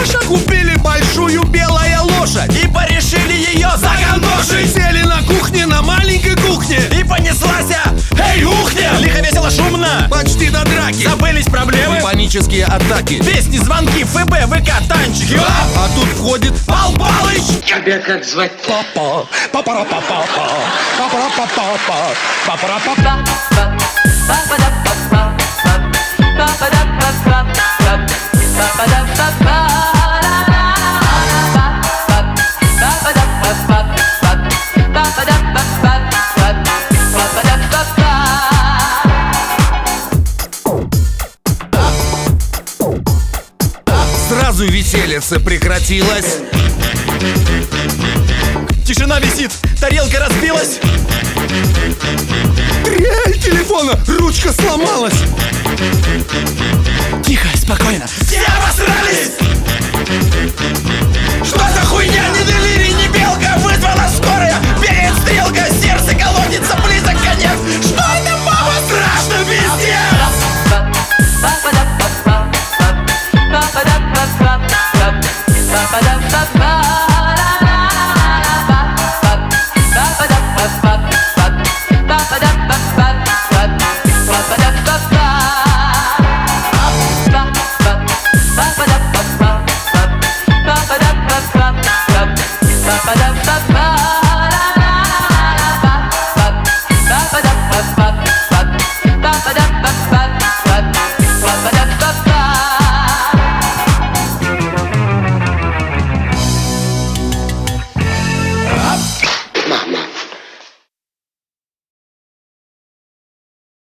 Саша купили большую белая лошадь и порешили ее загандошить. Сели на кухне, на маленькой кухне, и понеслась, эй, ухня! Лихо, весело, шумно, почти до драки. забылись проблемы, Панические атаки, песни, звонки, ФБ, ВК, танчики. а тут входит Пал Палыч! Тебя как звать? папа, папа-ра-папа-папа, папа-ра-папа-папа, папа-ра-папа. Сразу весельице прекратилось. Тишина висит, тарелка разбилась. Трель телефона, ручка сломалась. Тихо, спокойно. Все обосрались! Что за хуйня? Ни делирий, ни белка. Вызвала скорая. Перед стрелка, сердце колотится, близок конец. Что это